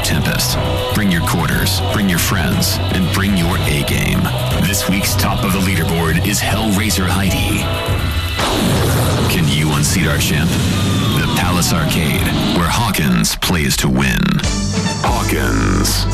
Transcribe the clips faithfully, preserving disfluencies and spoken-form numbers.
Tempest. Bring your quarters, bring your friends, and bring your A game. This week's top of the leaderboard is Hellraiser Heidi. Can you unseat our champ? The Palace Arcade, where Hawkins plays to win. Hawkins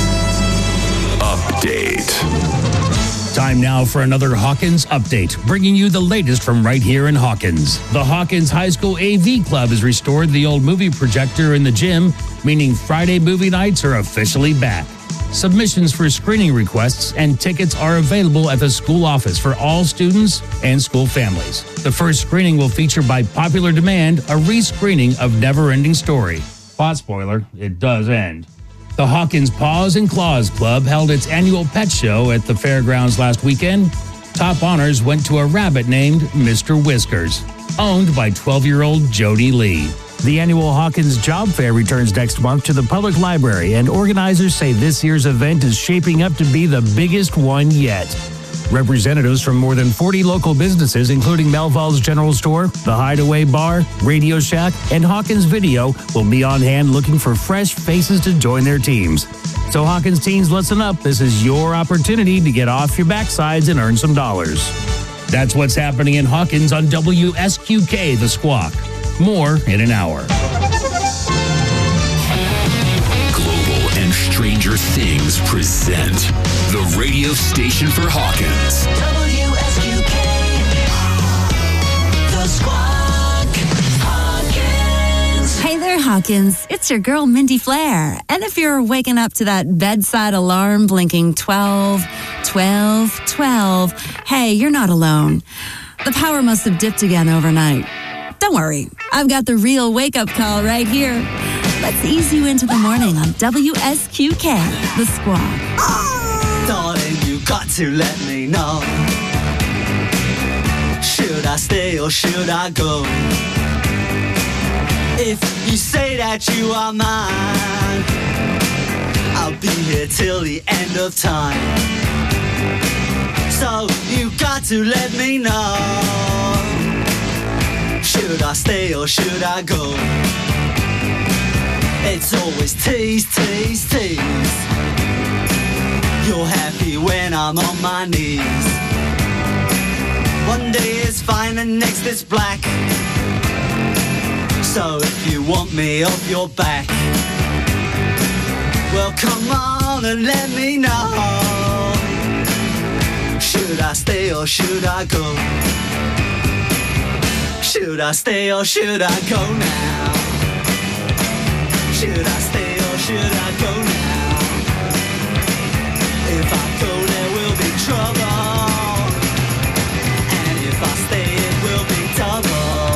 Update. Time now for another Hawkins Update, bringing you the latest from right here in Hawkins. The Hawkins High School A V Club has restored the old movie projector in the gym, meaning Friday movie nights are officially back. Submissions for screening requests and tickets are available at the school office for all students and school families. The first screening will feature, by popular demand, a rescreening of Never-Ending Story. Plot spoiler, it does end. The Hawkins Paws and Claws Club held its annual pet show at the fairgrounds last weekend. Top honors went to a rabbit named Mister Whiskers, owned by twelve-year-old Jody Lee. The annual Hawkins Job Fair returns next month to the public library, and organizers say this year's event is shaping up to be the biggest one yet. Representatives from more than forty local businesses, including Melville's General Store, The Hideaway Bar, Radio Shack, and Hawkins Video, will be on hand looking for fresh faces to join their teams. So Hawkins teens, listen up. This is your opportunity to get off your backsides and earn some dollars. That's what's happening in Hawkins on W S Q K, The Squawk. More in an hour. Global and Stranger Things present the radio station for Hawkins. W S Q K, The Squawk, Hawkins. Hey there, Hawkins. It's your girl, Mindy Flair. And if you're waking up to that bedside alarm blinking twelve, twelve, twelve, hey, you're not alone. The power must have dipped again overnight. Don't worry, I've got the real wake-up call right here. Let's ease you into the morning on W S Q K, The Squawk. Oh! Darling, you got to let me know. Should I stay or should I go? If you say that you are mine, I'll be here till the end of time. So you got to let me know. Should I stay or should I go? It's always tease, tease, tease. You're happy when I'm on my knees. One day is fine and next is black. So if you want me off your back, well come on and let me know. Should I stay or should I go? Should I stay or should I go now? Should I stay or should I go now? If I go there will be trouble, and if I stay it will be double.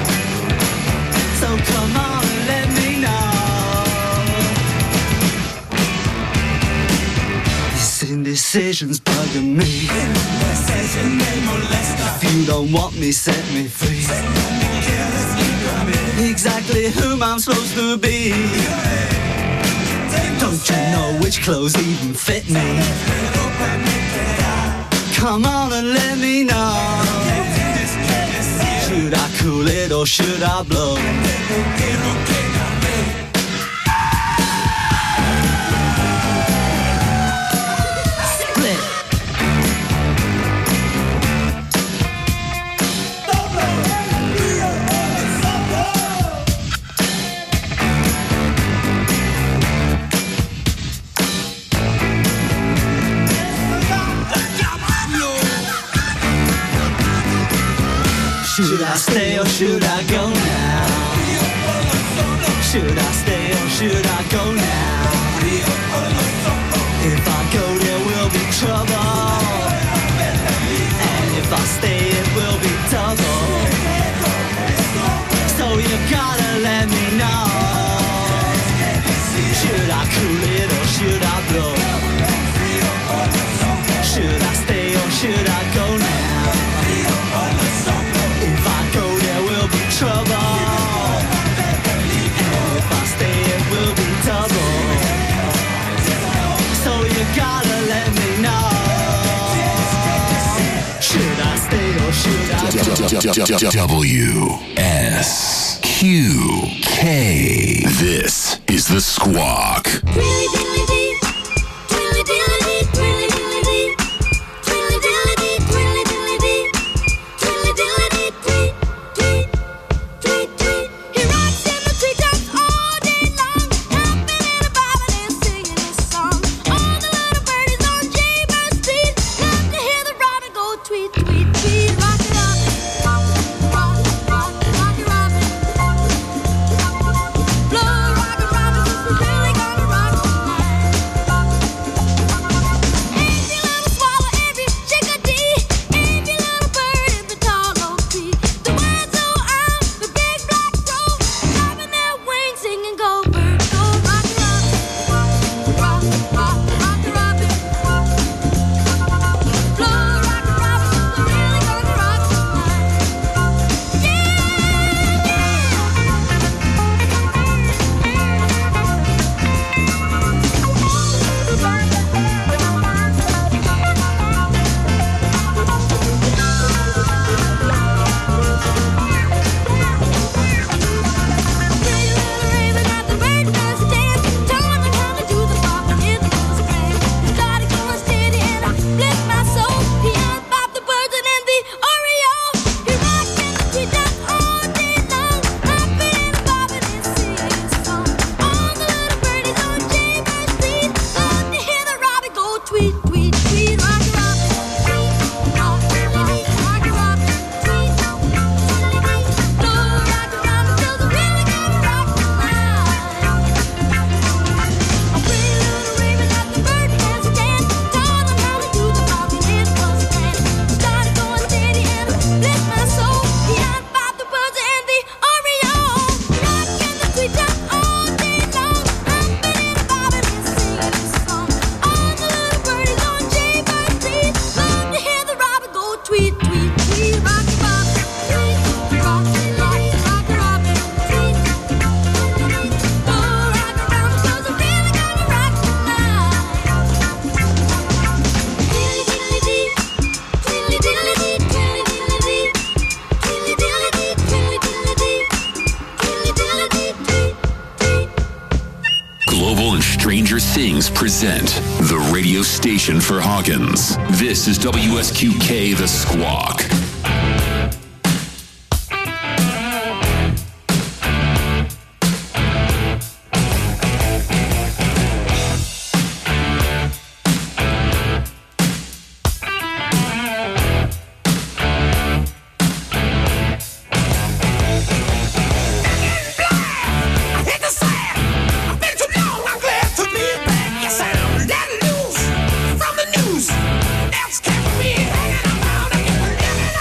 So come on and let me know. This indecision's bugging me. If you don't want me, set me free. Exactly whom I'm supposed to be. Don't you know which clothes even fit me? Come on and let me know. Should I cool it or should I blow? Should I stay or should I go now? Should I stay or should I go now? If I go there will be trouble, and if I stay it will be double. So you gotta let me know. Should I cool it or should I blow? Should I stay or should I go now? Trouble, and if I stay it will be double. So you gotta let me know. Should I stay or should I go? W S Q K. This is The Squawk. Present the radio station for Hawkins. This is W S Q K The Squawk. From the news, that's kept me hanging around.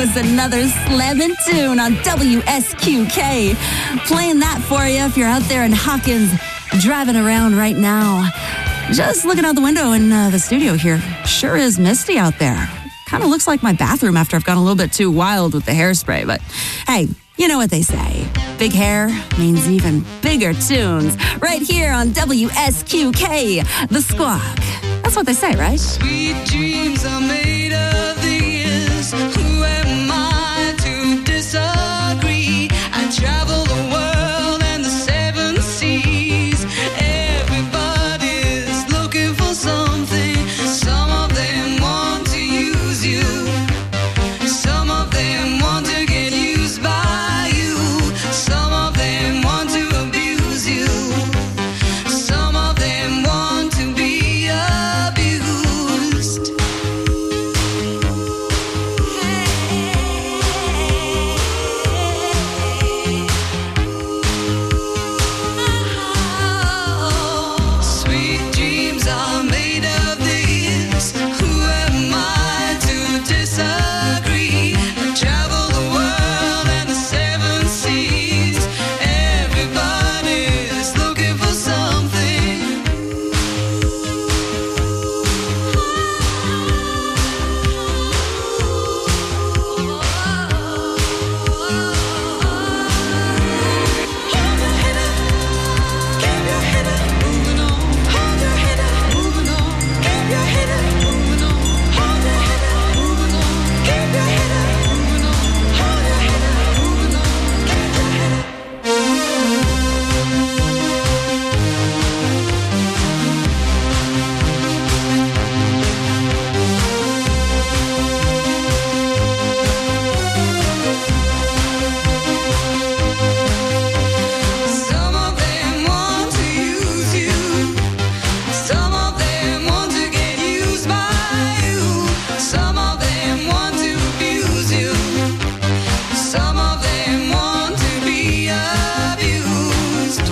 was another slamming tune on W S Q K. Playing that for you if you're out there in Hawkins driving around right now. Just looking out the window in uh, the studio here. Sure is misty out there. Kind of looks like my bathroom after I've gone a little bit too wild with the hairspray. But hey, you know what they say. Big hair means even bigger tunes. Right here on W S Q K, The Squawk. That's what they say, right? Sweet dreams are made of these. Who am I to disagree? I travel the world and the seven seas. Everybody's looking for something. Some of them want to use you. Some of them want to get used by you. Some of them want to abuse you. Some of them want to be abused. Sweet dreams are made of this. Who am I to disagree? I travel the world and the seven seas. Everybody's looking for something. Hold your head up, keep your head up, moving on. Hold your head up, moving on. Keep your head up, moving on. Hold your head up, moving on. Keep your head up, moving on. Hold your head up, moving on. Keep your head up. Some of them want to use you. Some of them want to get used by you. Some of them want to abuse you. Some of them want to be abused.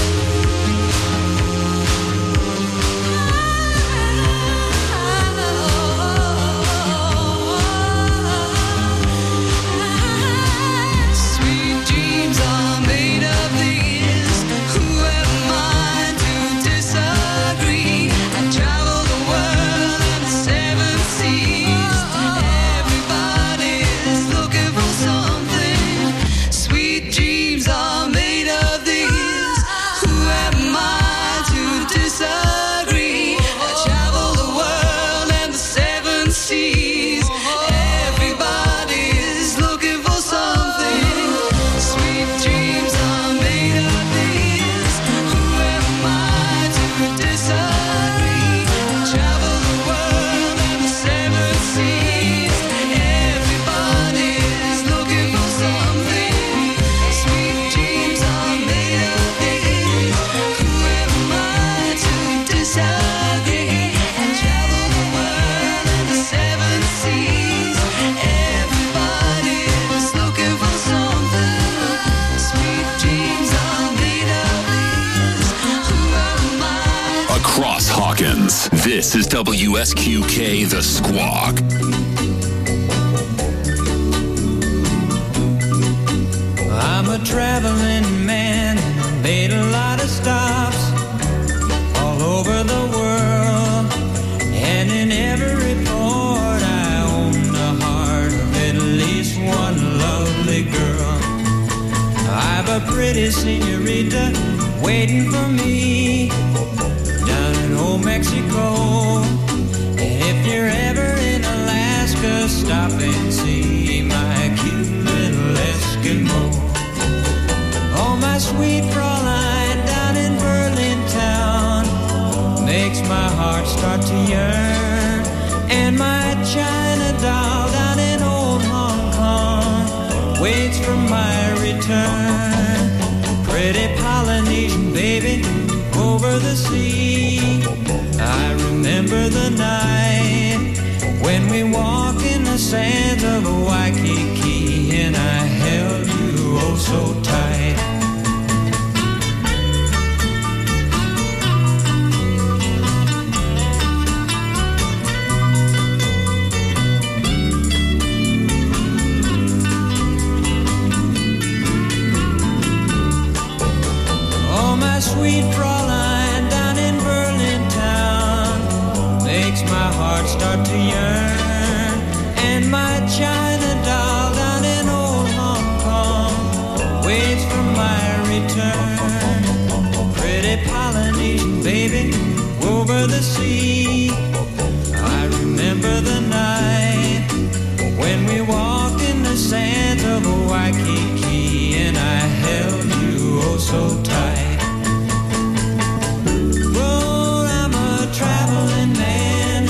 Sweet dreams are made of these. Who am I to disagree? I travel the world and the seven seas. Everybody's looking for something. Sweet dreams are made of these. Who am I to disagree? I travel the world and the seven seas. Everybody's looking for something. Sweet dreams are made of these. Who am I to disagree? I travel the world and the seven seas. Everybody's looking for something. Sweet dreams are made of these. Who am I to disagree? I travel the world and the seven seas. Everybody's looking for something. Sweet dreams are made of these. Who am I? Across Hawkins, this is W S Q K The Squawk. I'm a traveling man, made a lot of stops all over the world, and in every port I own the heart of at least one lovely girl. I've a pretty senorita waiting for me down in old Mexico, and if you're ever in Alaska, stop and see my cute little Eskimo. Oh, my sweet Fraulein down in Berlin town makes my heart start to yearn. And my China doll down in old Hong Kong waits for my return. Pretty Polynesian baby over the sea. I remember the night when we walked in the sands of Waikiki, and I held you oh so tight. sweet Fräulein down in Berlin town makes my heart start to yearn. And my China doll down in old Hong Kong waits for my return. Pretty Polynesian baby over the sea, I remember the night when we walked in the sands of Waikiki and I held you oh so tight. Oh, I'm a traveling man.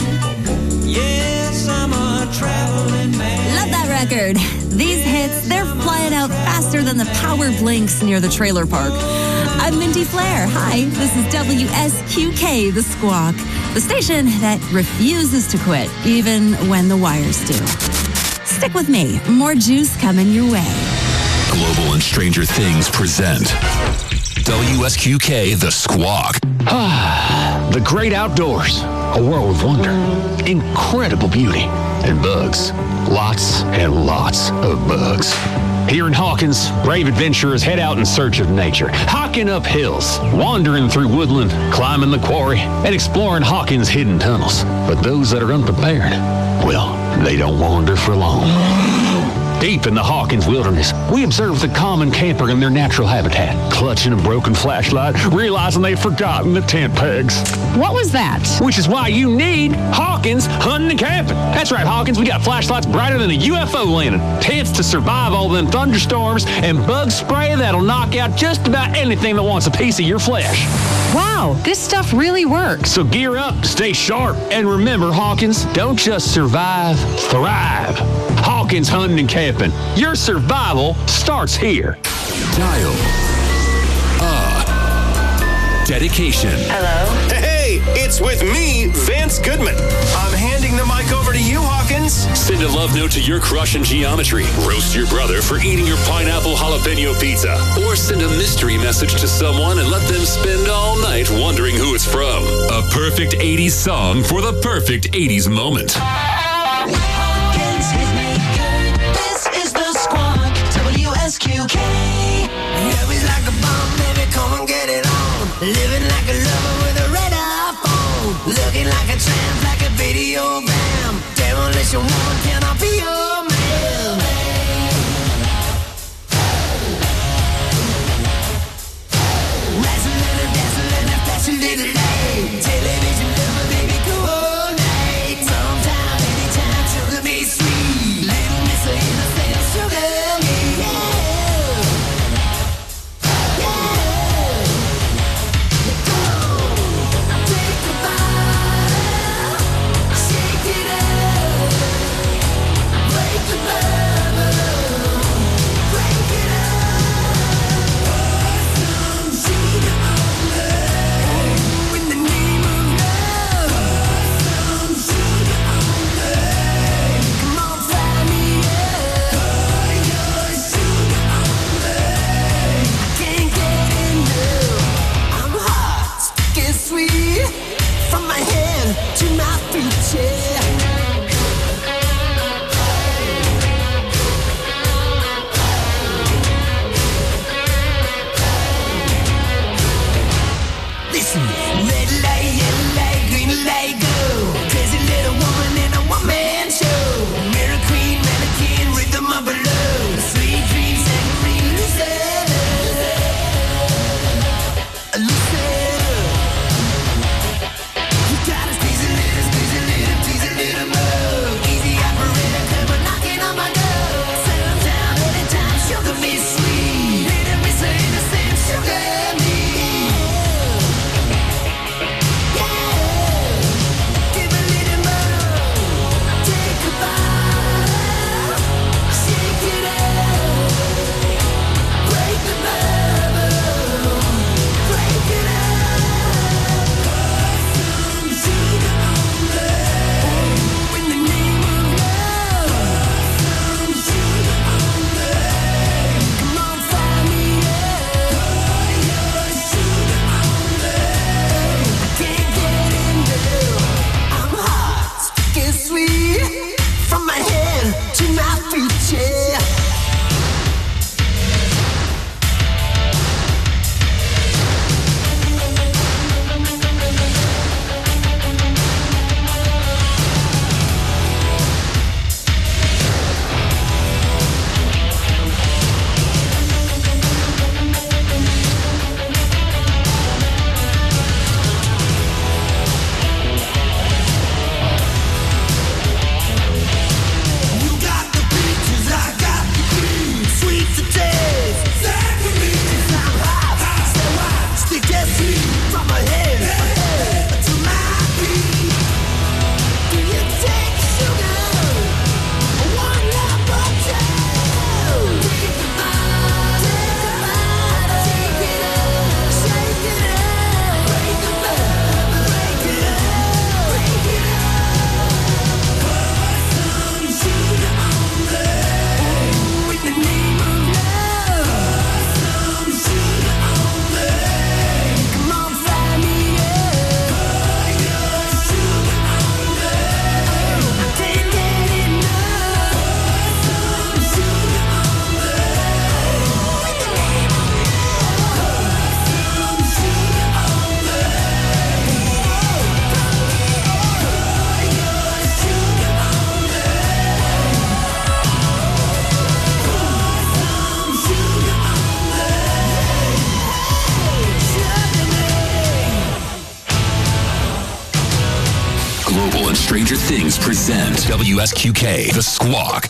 Yes, I'm a traveling man. Love that record. These hits, they're flying out faster than the power blinks near the trailer park. I'm Mindy Flair. Hi, this is W S Q K, The Squawk, the station that refuses to quit, even when the wires do. Stick with me. More juice coming your way. Global and Stranger Things present W S Q K The Squawk. The great outdoors, a world of wonder, incredible beauty, and bugs. Lots and lots of bugs. Here in Hawkins, brave adventurers head out in search of nature, hiking up hills, wandering through woodland, climbing the quarry, and exploring Hawkins' hidden tunnels. But those that are unprepared, well, they don't wander for long. Deep in the Hawkins wilderness, we observe the common camper in their natural habitat, clutching a broken flashlight, realizing they've forgotten the tent pegs. What was that? Which is why you need Hawkins Hunting and Camping. That's right, Hawkins, we got flashlights brighter than a U F O landing, tents to survive all them thunderstorms, and bug spray that'll knock out just about anything that wants a piece of your flesh. Wow, this stuff really works. So gear up, stay sharp, and remember, Hawkins, don't just survive, thrive. Hawkins Hunting and Camping. Your survival starts here. Dial a dedication. Hello? Hey, it's with me, Vance Goodman. I'm handing the mic over to you, Hawkins. Send a love note to your crush in geometry. Roast your brother for eating your pineapple jalapeno pizza. Or send a mystery message to someone and let them spend all night wondering who it's from. A perfect eighties song for the perfect eighties moment. Hawkins hit me good. This is the Squawk. W S Q K. Love is like a bomb, baby, come and get it on. Living like a lover with a red iPhone. Looking like a tramp, like a video bam. Demolition woman, can I be your man? Razzling and dazzling and flashing little light. Television lover, baby, coordinate. Sometime, anytime, sugar me sweet. Little miss of innocent, sugar me, yeah. Take the bottle, shake it up. Global and Stranger Things present W S Q K, The Squawk.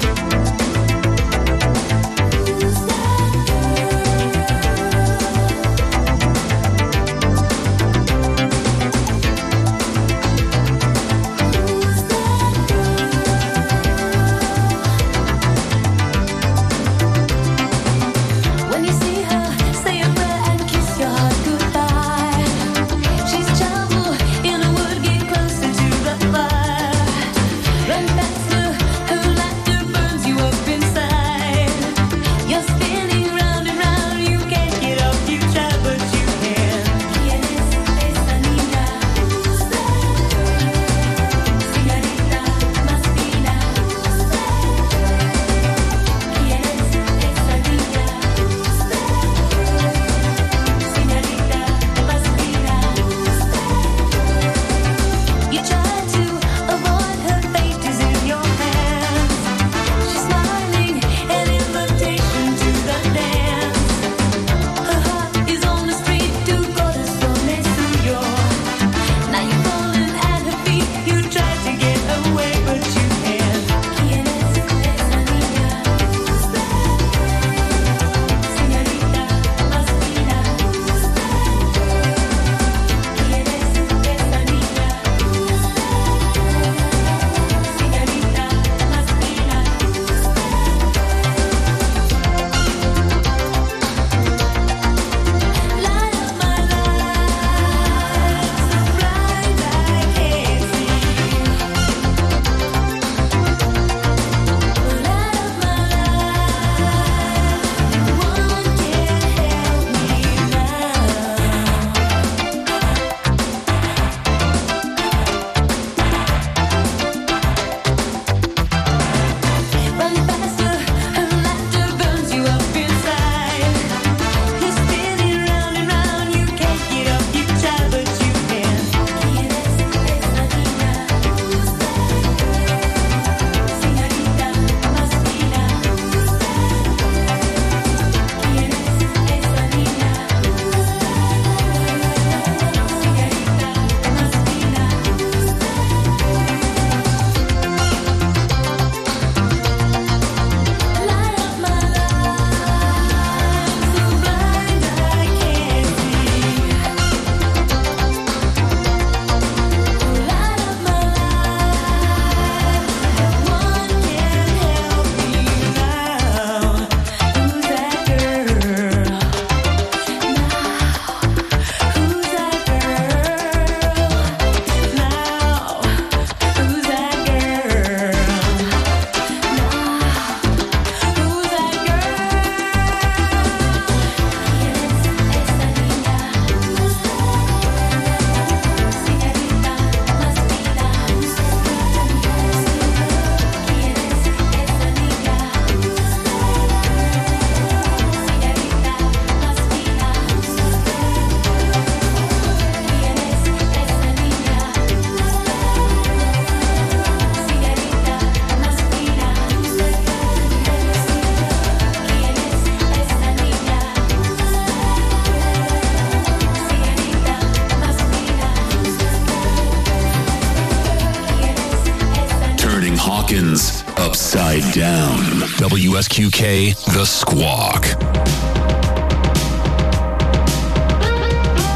Hawkins upside down. W S Q K, The Squawk.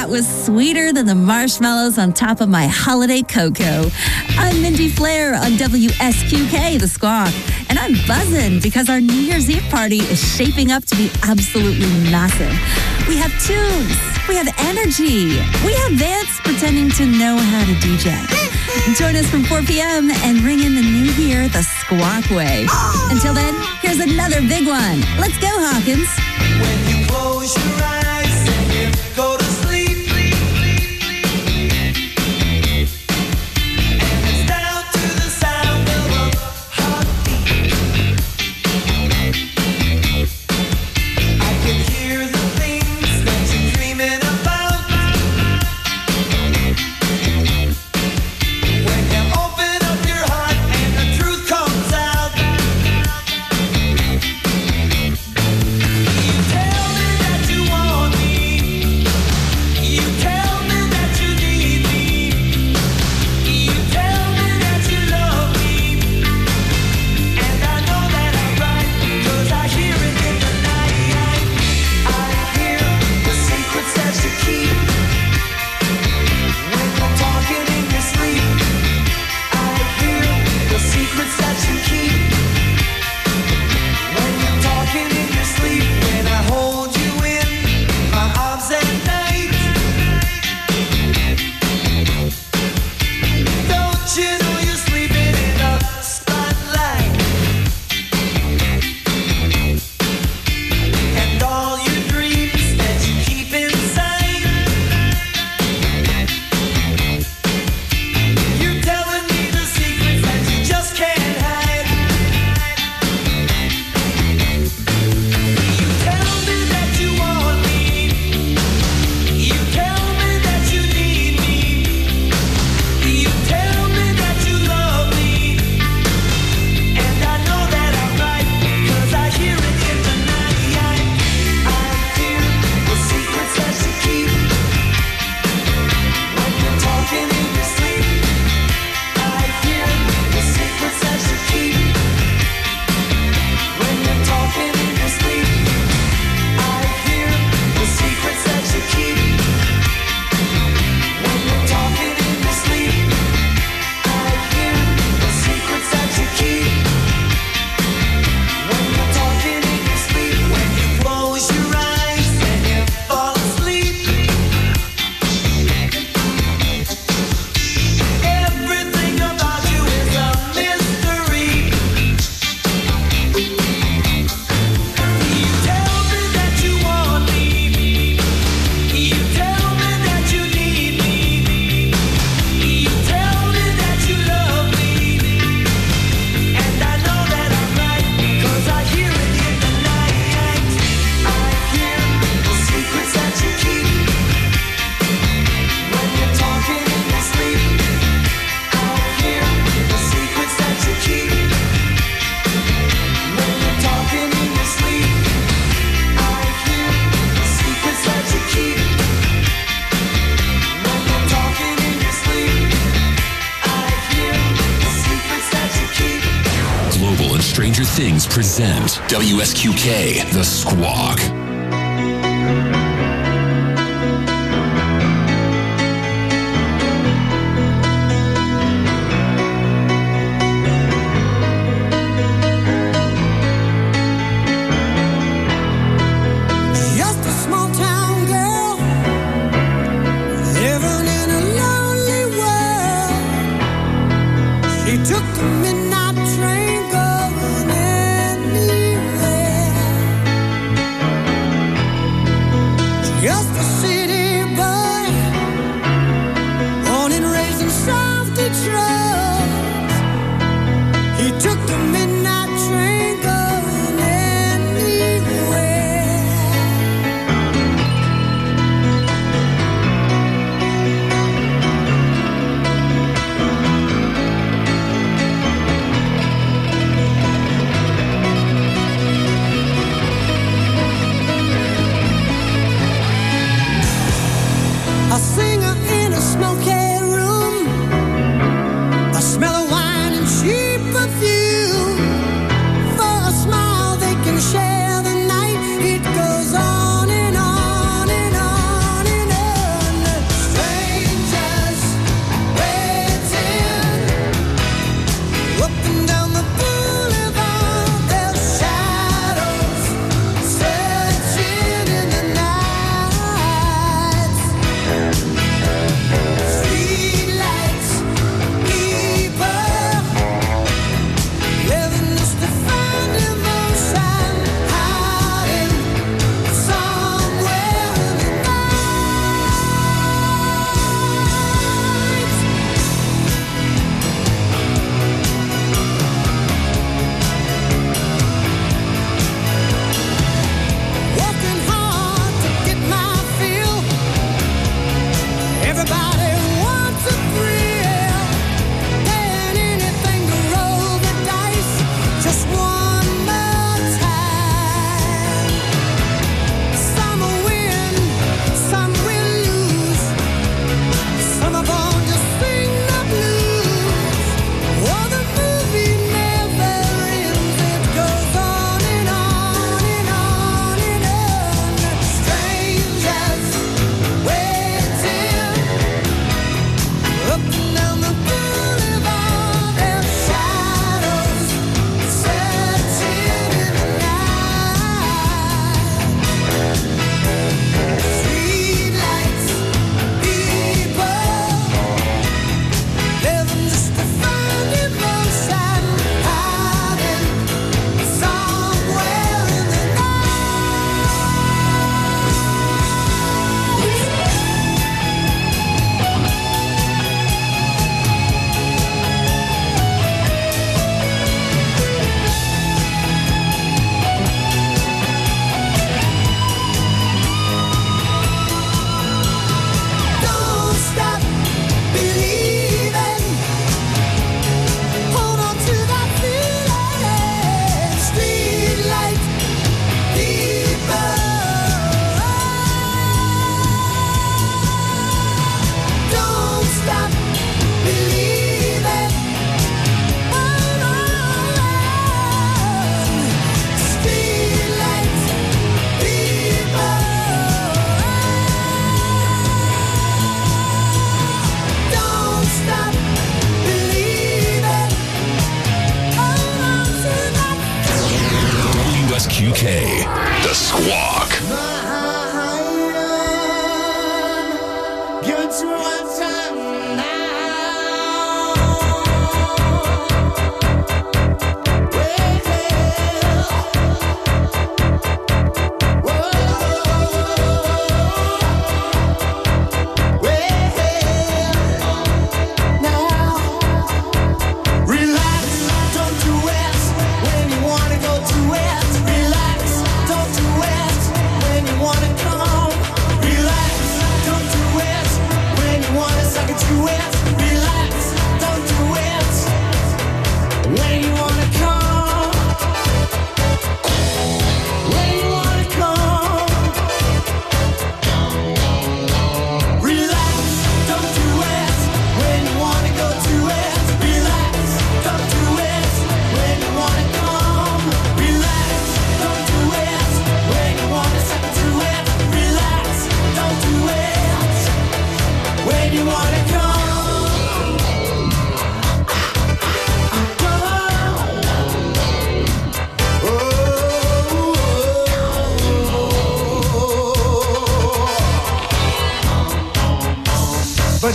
that was sweeter than the marshmallows on top of my holiday cocoa. I'm Mindy Flair on W S Q K, The Squawk. And I'm buzzing because our New Year's Eve party is shaping up to be absolutely massive. We have tunes. We have energy. We have Vance pretending to know how to D J. Join us from four p.m. and ring in the new year the Squawk way. Until then, here's another big one. Let's go, Hawkins. When you close your eyes and you go to sleep, and it's down to the sound of a heartbeat, I can hear the things that you're dreaming about. When you open up your heart and the truth comes out, you tell me that you want me. You tell me that you need me. You tell me that you love me. And I know that I'm right, 'cause I hear it in the night. I hear the secrets that you keep. When you're talking in your sleep, I hear the secrets that you keep. When you're talking in your sleep, when I hold you in my arms at night, don't you know you're sleeping in the spotlight? And all your dreams that you keep inside, you're telling me the secrets that you just can't hide. You tell me that you want me. You tell me that you need me. You tell me that you love me. And I know that I'm right, 'cause I hear it in the night. I hear the secrets that you keep. When you're talking in your sleep, I hear the secrets that you keep. When you're talking in your sleep, I hear the secrets that you keep. When you're talking in your sleep, I hear the secrets that you keep. When you're talking in your sleep, when you close your eyes and you fall asleep, everything about you is a mystery. You tell me that you want me. You tell me that you need me. You tell me that you love me. And I know that I'm right, 'cause I hear it in the night. I hear the secrets that you keep. When you're talking in your sleep, I hear the secrets that you keep. When you're talking in your sleep, I hear the secrets that you keep. When you're talking in your sleep, I hear the secrets that you keep. Global and Stranger Things present W S Q K, The Squawk. Just a small town girl living in a lonely world. She took the midnight train going anywhere.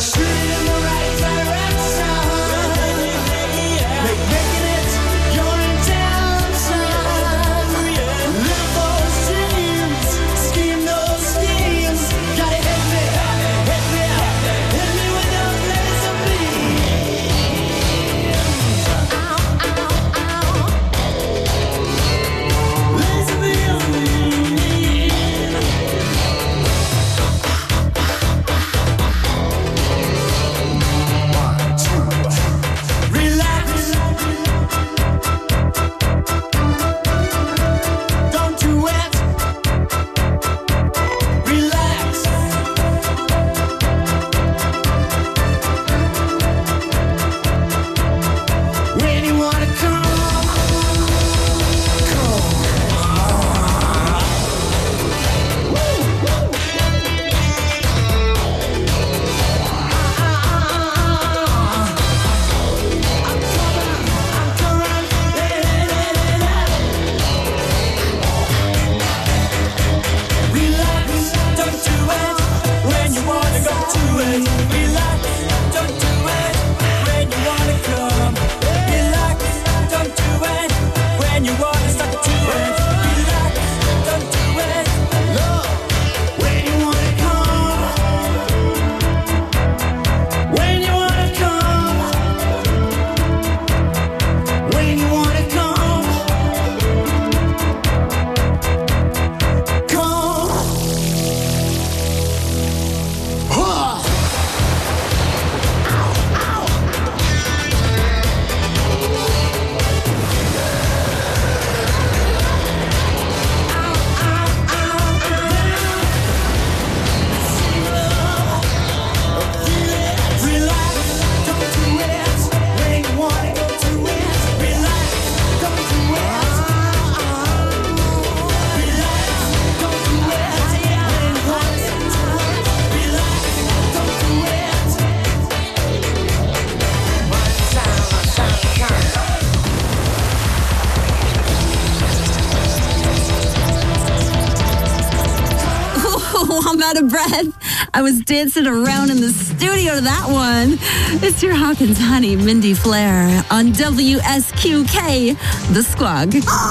I'm out of breath. I was dancing around in the studio to that one. It's your Hawkins Honey, Mindy Flair on W S Q K, The Squawk.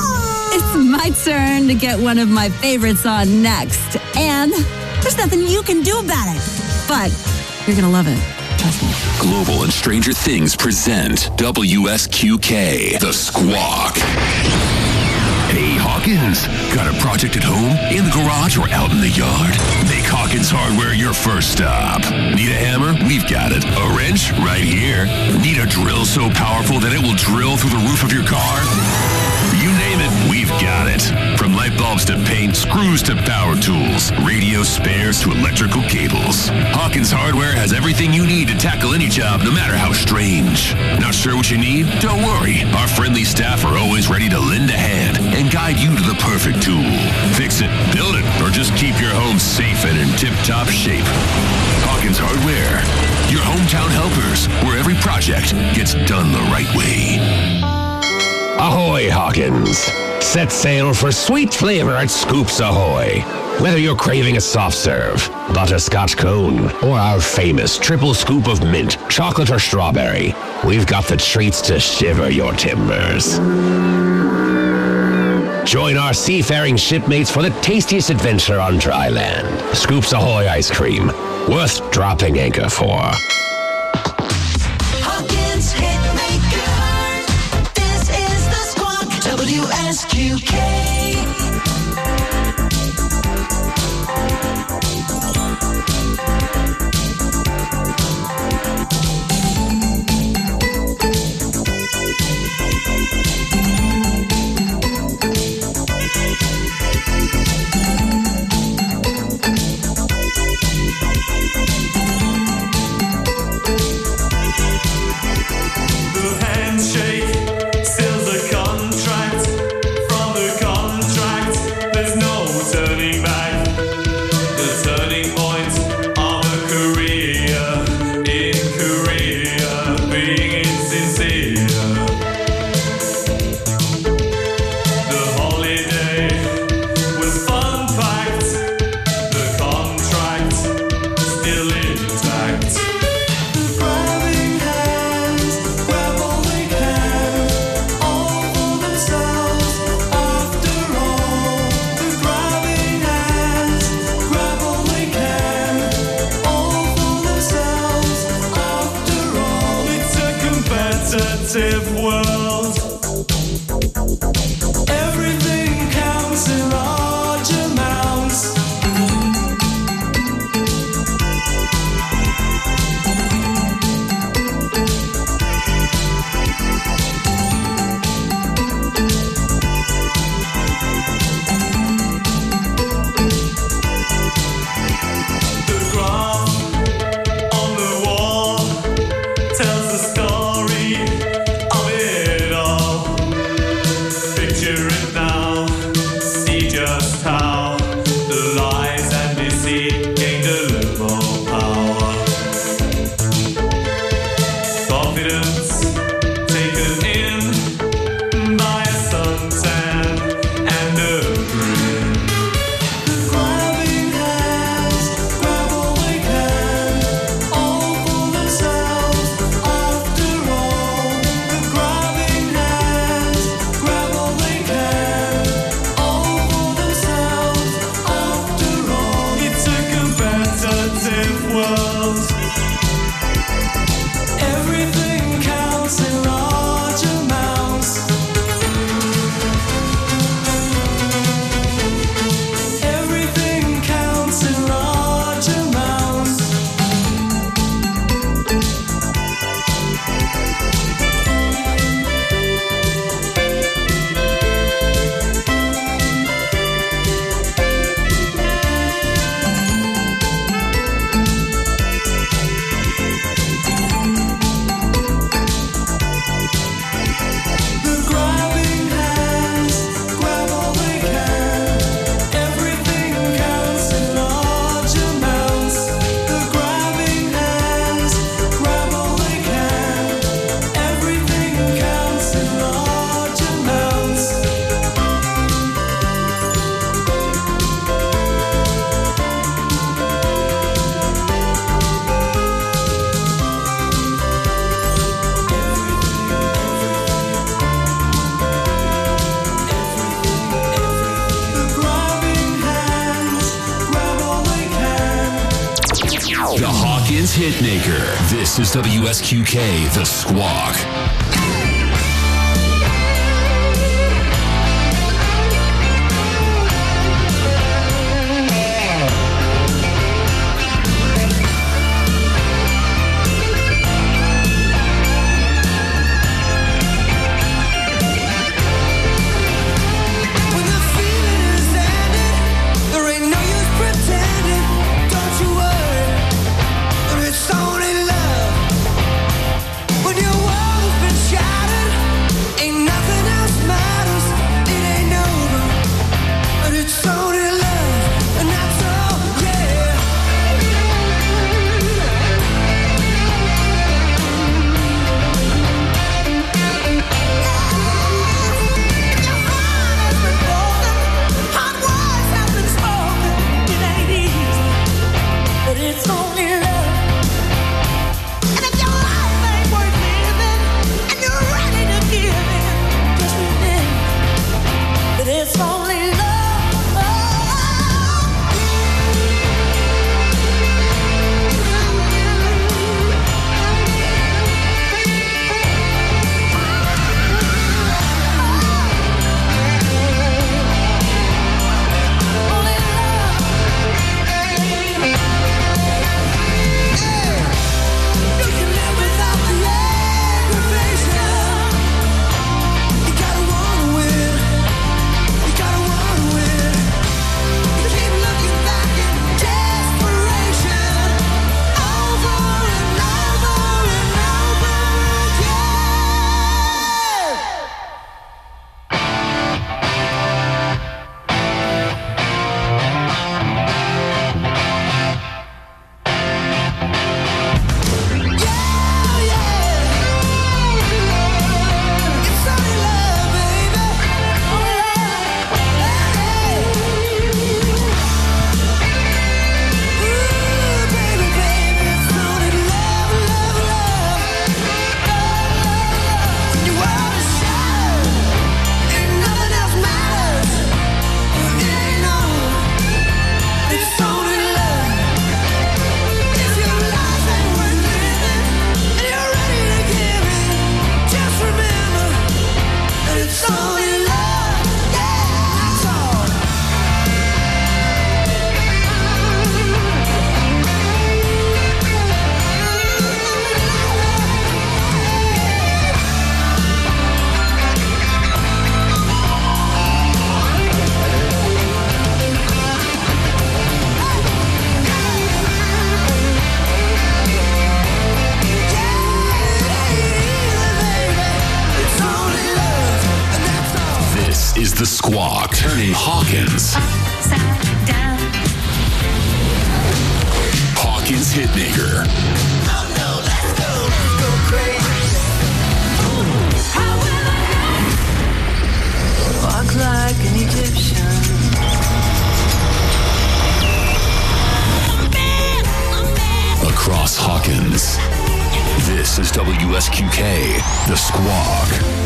It's my turn to get one of my favorites on next. And there's nothing you can do about it. But you're going to love it. Trust me. Global and Stranger Things present W S Q K, The Squawk. Hey, Hawkins, got a project at home, in the garage, or out in the yard? Make Hawkins Hardware your first stop. Need a hammer? We've got it. A wrench? Right here. Need a drill so powerful that it will drill through the roof of your car? You name it, we've got it. From light bulbs to paint, screws to power tools, radio spares to electrical cables. Hawkins Hardware has everything you need to tackle any job, no matter how strange. Not sure what you need? Don't worry. Our friendly staff are always ready to lend a hand and guide you to the perfect tool. Fix it, build it, or just keep your home safe and in tip-top shape. Hawkins Hardware, your hometown helpers, where every project gets done the right way. Ahoy, Hawkins! Set sail for sweet flavor at Scoops Ahoy. Whether you're craving a soft serve, butterscotch cone, or our famous triple scoop of mint, chocolate, or strawberry, we've got the treats to shiver your timbers. Join our seafaring shipmates for the tastiest adventure on dry land. Scoops Ahoy ice cream, worth dropping anchor for. Hawkins Hitmaker. This is the Squawk. W S Q K. The handshake seals the contract. From the contract, there's no turning back. The turning point of a career in Korea, being insincere. The holiday was fun packed. The contract still intact. competitive world. Everything counts in large amounts. Hitmaker. This is W S Q K, The Squawk. It's only love when your world Turning Hawkins. Upside down. Hawkins Hitmaker. Oh no, let's go. Let's go crazy. How will I walk like an Egyptian? Across Hawkins. This is W S Q K, The Squawk.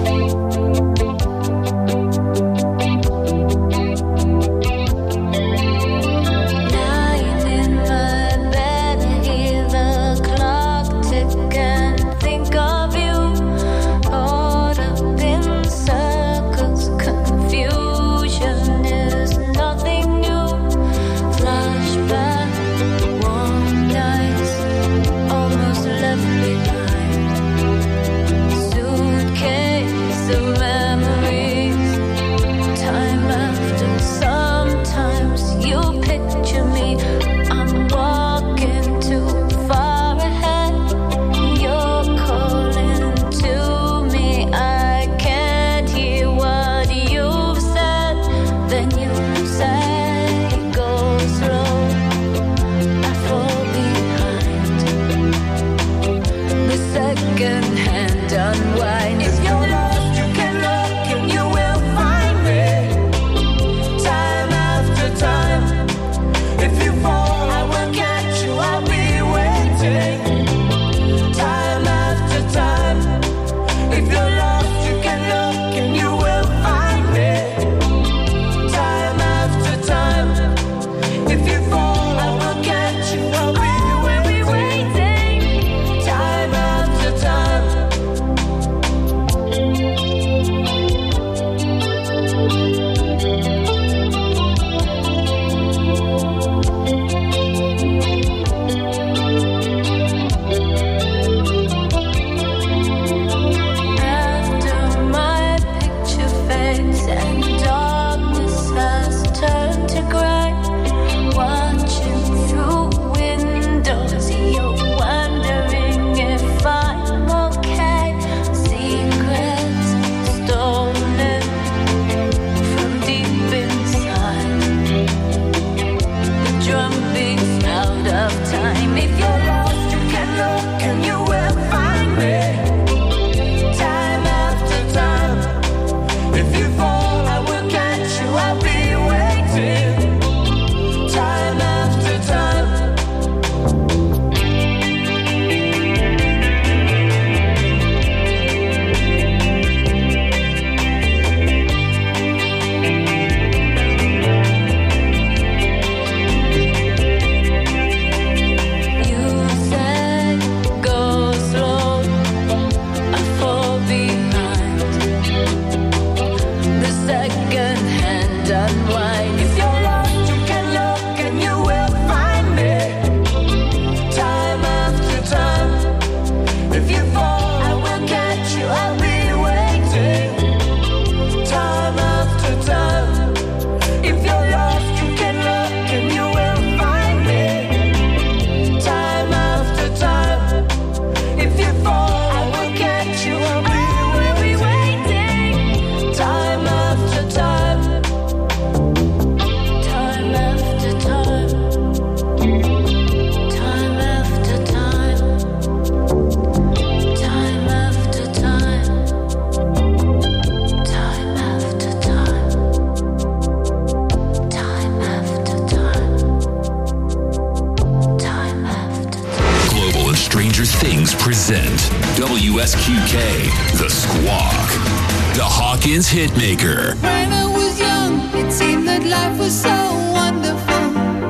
Present W S Q K, The Squawk, the Hawkins Hitmaker. When I was young, it seemed that life was so wonderful.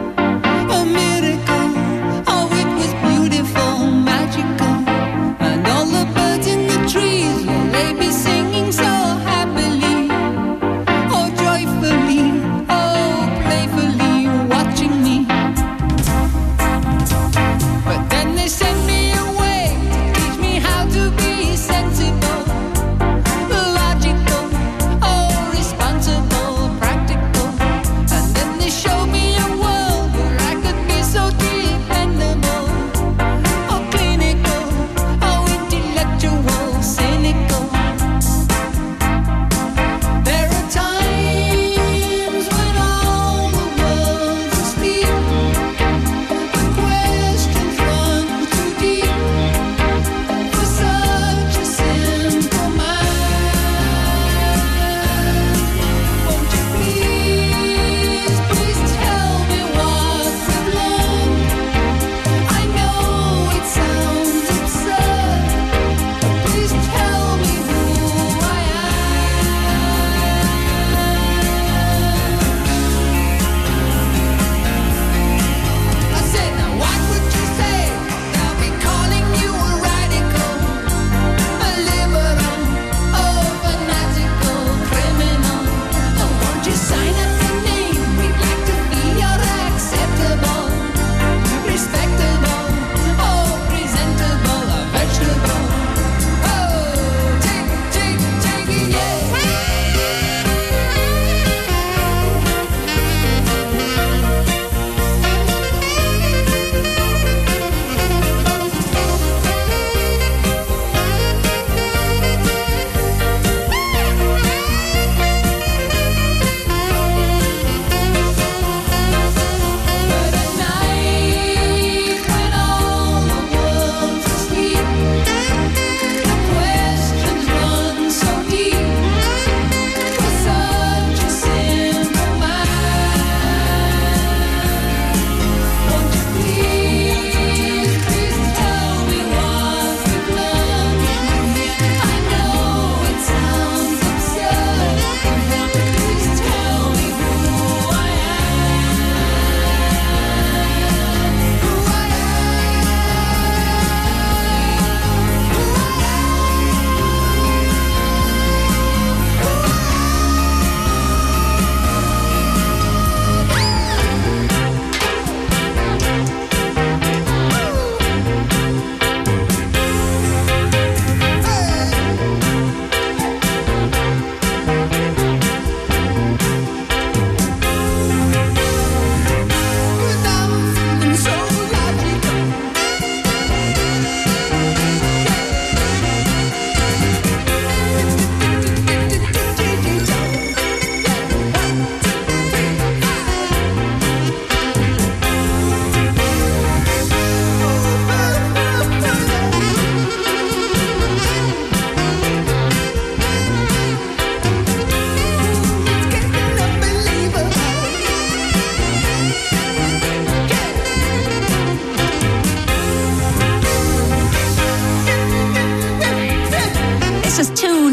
A miracle, oh, it was beautiful, magical. And all the birds in the trees, well, they be singing so happily. Oh, joyfully, oh, playfully, watching me. But then they sent me away to teach me how to be sensible, logical, oh, responsible, practical. And then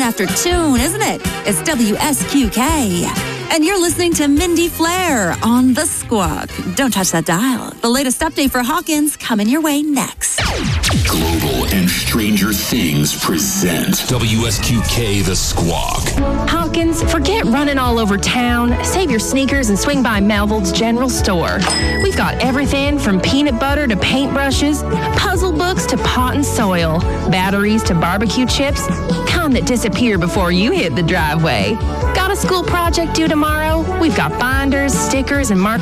after tune, isn't it? It's W S Q K. And you're listening to Mindy Flair on The Squawk. Don't touch that dial. The latest update for Hawkins coming your way next. Global and Stranger Things present W S Q K The Squawk. Hawkins, forget running all over town. Save your sneakers and swing by Melville's General Store. We've got everything from peanut butter to paintbrushes, puzzle books to pot and soil, batteries to barbecue chips, kind that disappear before you hit the driveway. Got a school project due tomorrow? We've got binders, stickers, and markers